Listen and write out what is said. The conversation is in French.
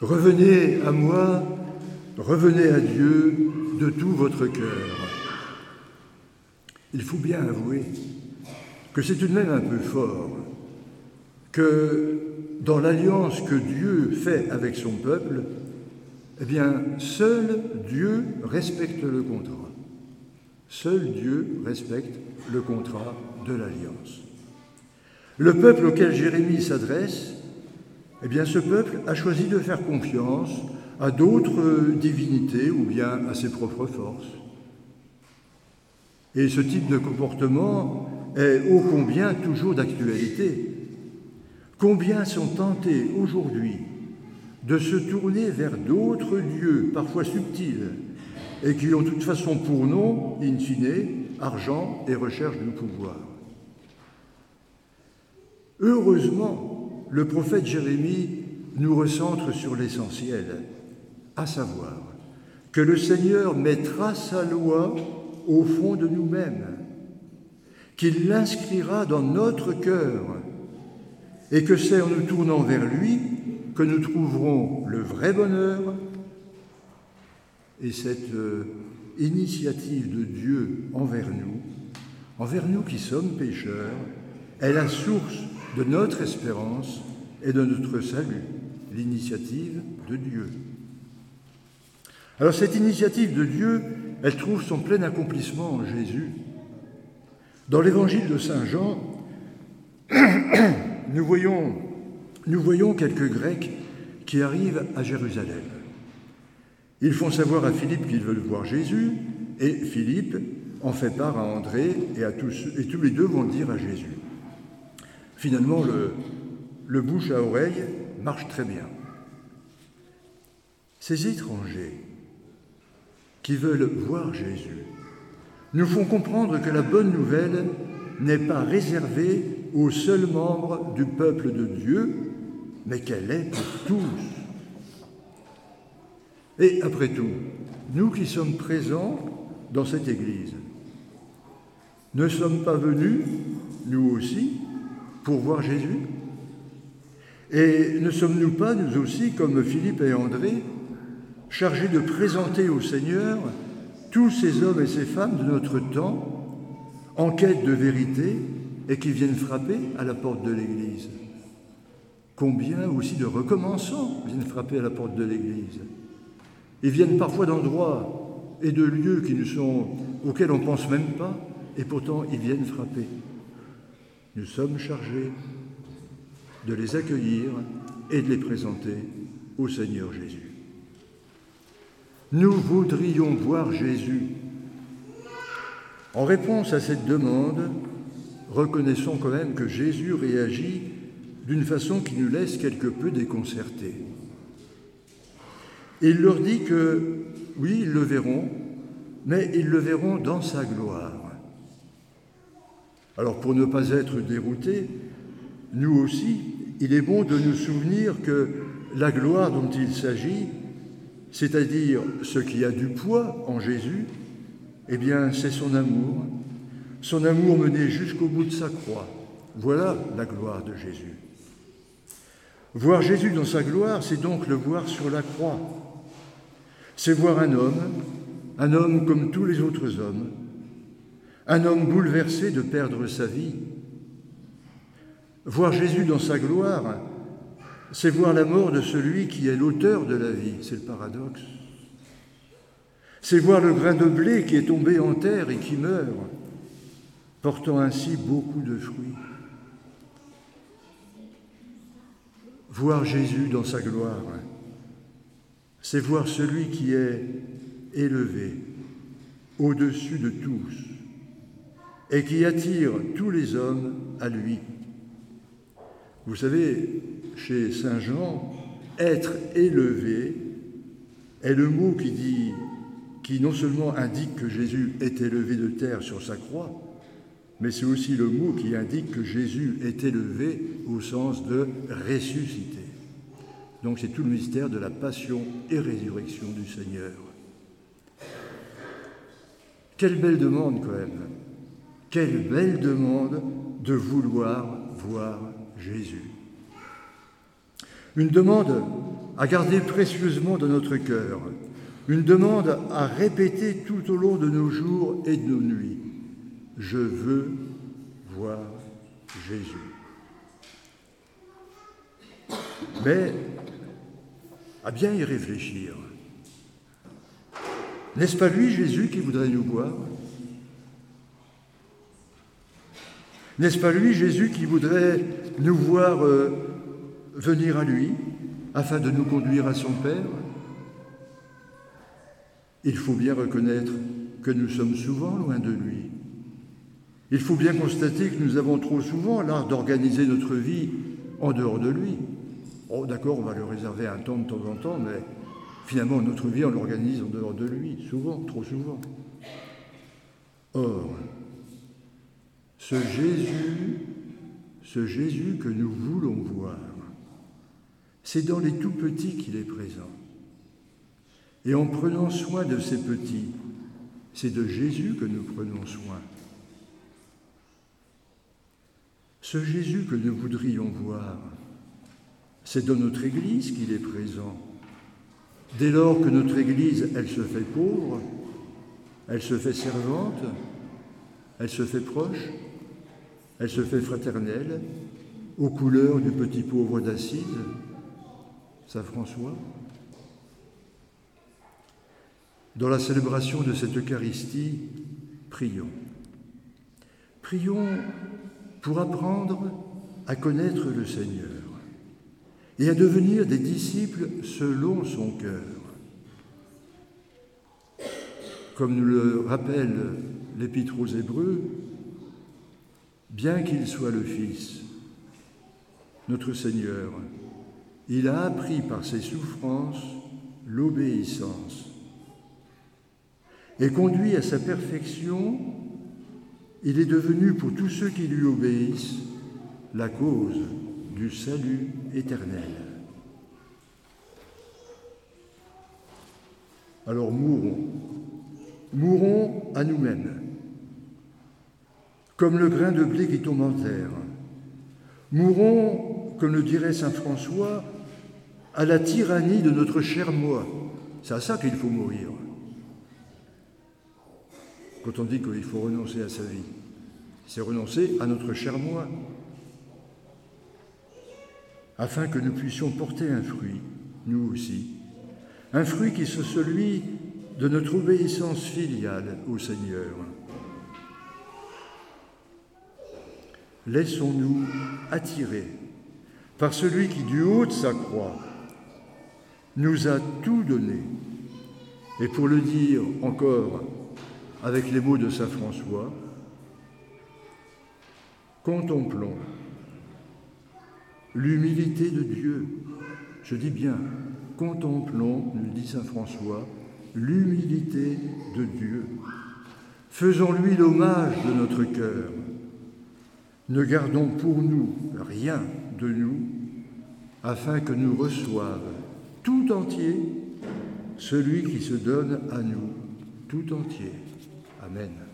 Revenez à moi, revenez à Dieu de tout votre cœur. Il faut bien avouer que c'est tout de même un peu fort que dans l'alliance que Dieu fait avec son peuple, eh bien, seul Dieu respecte le contrat. Seul Dieu respecte le contrat de l'alliance. Le peuple auquel Jérémie s'adresse, eh bien, ce peuple a choisi de faire confiance à d'autres divinités ou bien à ses propres forces. Et ce type de comportement est ô combien toujours d'actualité. Combien sont tentés aujourd'hui de se tourner vers d'autres dieux, parfois subtils, et qui ont de toute façon pour nom, in fine, argent et recherche de pouvoir. Heureusement, le prophète Jérémie nous recentre sur l'essentiel, à savoir que le Seigneur mettra sa loi au fond de nous-mêmes, qu'il l'inscrira dans notre cœur, et que c'est en nous tournant vers lui que nous trouverons le vrai bonheur. Et cette initiative de Dieu envers nous qui sommes pécheurs, est la source de notre espérance et de notre salut, l'initiative de Dieu. Alors cette initiative de Dieu, elle trouve son plein accomplissement en Jésus. Dans l'évangile de Saint Jean, nous voyons quelques Grecs qui arrivent à Jérusalem. Ils font savoir à Philippe qu'ils veulent voir Jésus, et Philippe en fait part à André et tous les deux vont le dire à Jésus. Finalement, le bouche à oreille marche très bien. Ces étrangers qui veulent voir Jésus nous font comprendre que la bonne nouvelle n'est pas réservée aux seuls membres du peuple de Dieu, mais qu'elle est pour tous. Et après tout, nous qui sommes présents dans cette Église, ne sommes pas venus, nous aussi, pour voir Jésus? Et ne sommes-nous pas, nous aussi, comme Philippe et André, chargés de présenter au Seigneur tous ces hommes et ces femmes de notre temps, en quête de vérité, et qui viennent frapper à la porte de l'Église? Combien aussi de recommençants viennent frapper à la porte de l'Église? Ils viennent parfois d'endroits et de lieux auxquels on ne pense même pas, et pourtant ils viennent frapper. Nous sommes chargés de les accueillir et de les présenter au Seigneur Jésus. Nous voudrions voir Jésus. En réponse à cette demande, reconnaissons quand même que Jésus réagit d'une façon qui nous laisse quelque peu déconcertés. Il leur dit que, oui, ils le verront, mais ils le verront dans sa gloire. Alors, pour ne pas être déroutés, nous aussi, il est bon de nous souvenir que la gloire dont il s'agit, c'est-à-dire ce qui a du poids en Jésus, eh bien, c'est son amour mené jusqu'au bout de sa croix. Voilà la gloire de Jésus. Voir Jésus dans sa gloire, c'est donc le voir sur la croix. C'est voir un homme comme tous les autres hommes, un homme bouleversé de perdre sa vie. Voir Jésus dans sa gloire, c'est voir la mort de celui qui est l'auteur de la vie, c'est le paradoxe. C'est voir le grain de blé qui est tombé en terre et qui meurt, portant ainsi beaucoup de fruits. Voir Jésus dans sa gloire, c'est voir celui qui est élevé au-dessus de tous et qui attire tous les hommes à lui. Vous savez, chez Saint Jean, être élevé est le mot qui non seulement indique que Jésus est élevé de terre sur sa croix, mais c'est aussi le mot qui indique que Jésus est élevé au sens de ressuscité. Donc c'est tout le mystère de la passion et résurrection du Seigneur. Quelle belle demande quand même! Quelle belle demande de vouloir voir Jésus. Une demande à garder précieusement dans notre cœur, une demande à répéter tout au long de nos jours et de nos nuits. Je veux voir Jésus. Mais à bien y réfléchir, n'est-ce pas lui, Jésus, qui voudrait nous voir? N'est-ce pas lui, Jésus, qui voudrait nous voir venir à lui afin de nous conduire à son Père? Il faut bien reconnaître que nous sommes souvent loin de lui. Il faut bien constater que nous avons trop souvent l'art d'organiser notre vie en dehors de lui. Oh, d'accord, on va lui réserver un temps de temps en temps, mais finalement, notre vie, on l'organise en dehors de lui, souvent, trop souvent. Or, ce Jésus que nous voulons voir, c'est dans les tout petits qu'il est présent. Et en prenant soin de ces petits, c'est de Jésus que nous prenons soin. Ce Jésus que nous voudrions voir, c'est dans notre Église qu'il est présent. Dès lors que notre Église, elle se fait pauvre, elle se fait servante, elle se fait proche, elle se fait fraternelle, aux couleurs du petit pauvre d'Assise, Saint François. Dans la célébration de cette Eucharistie, prions. Prions pour apprendre à connaître le Seigneur et à devenir des disciples selon son cœur. Comme nous le rappelle l'Épître aux Hébreux, bien qu'il soit le Fils, notre Seigneur, il a appris par ses souffrances l'obéissance. Et conduit à sa perfection, il est devenu pour tous ceux qui lui obéissent la cause du salut éternel. Alors mourons à nous-mêmes, comme le grain de blé qui tombe en terre. Mourons, comme le dirait saint François, à la tyrannie de notre cher moi. C'est à ça qu'il faut mourir. Quand on dit qu'il faut renoncer à sa vie, c'est renoncer à notre cher moi, afin que nous puissions porter un fruit, nous aussi, un fruit qui soit celui de notre obéissance filiale au Seigneur. Laissons-nous attirer par celui qui, du haut de sa croix, nous a tout donné. Et pour le dire encore avec les mots de saint François, contemplons l'humilité de Dieu. Je dis bien, contemplons, nous dit saint François, l'humilité de Dieu. Faisons-lui l'hommage de notre cœur. Ne gardons pour nous rien de nous, afin que nous reçoive tout entier celui qui se donne à nous tout entier. Amen.